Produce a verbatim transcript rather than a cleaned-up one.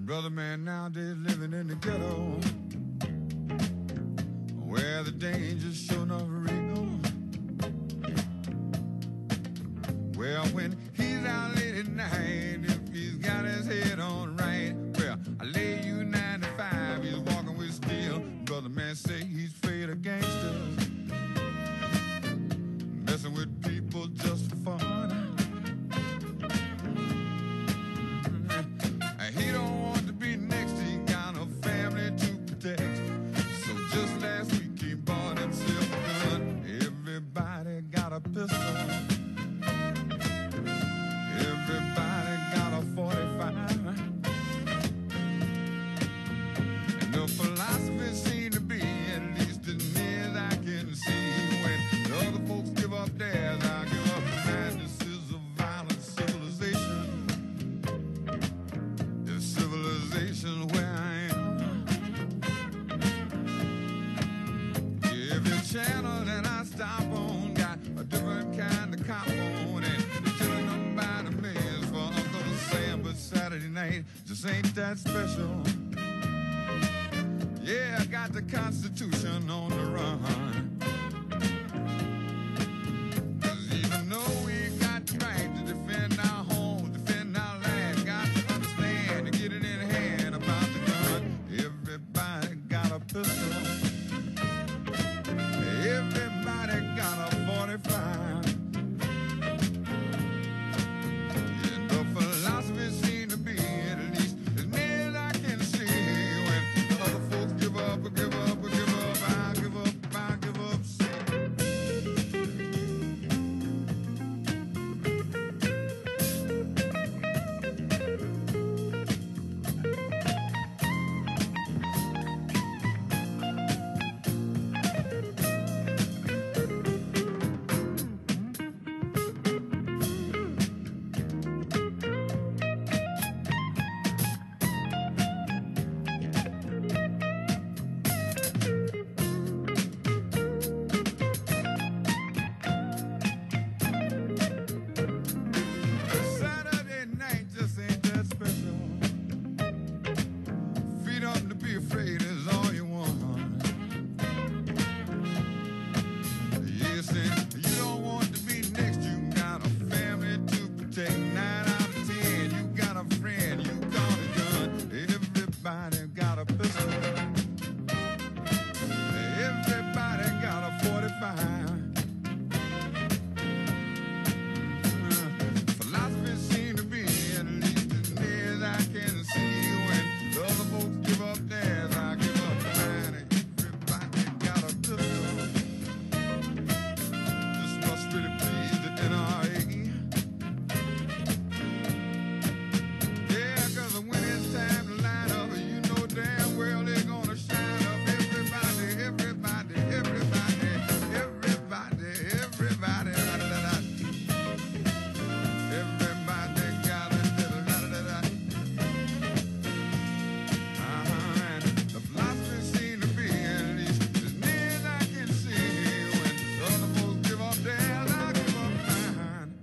Brother man nowadays living in the ghetto, where the danger's sure enough real. Well, when he's out late at night, if he's got his head on right, well, I lay you ninety-five, he's walking with steel. Brother man say he's afraid of gangsters, messing with people just for fun. And he don't want to be next, he got a family to protect. So just last week he bought himself a gun. Everybody got a pistol, everybody got a forty-five. And the philosophy seemed to be, at least as near as I can see, when the other folks give up theirs, I give up mine. This is a violent civilization, this civilization where I am. Every channel that I stop on got a different kind of cop on, and they're killing them by the millions for Uncle Sam. But Saturday night just ain't that special. Yeah, I got the Constitution on the run.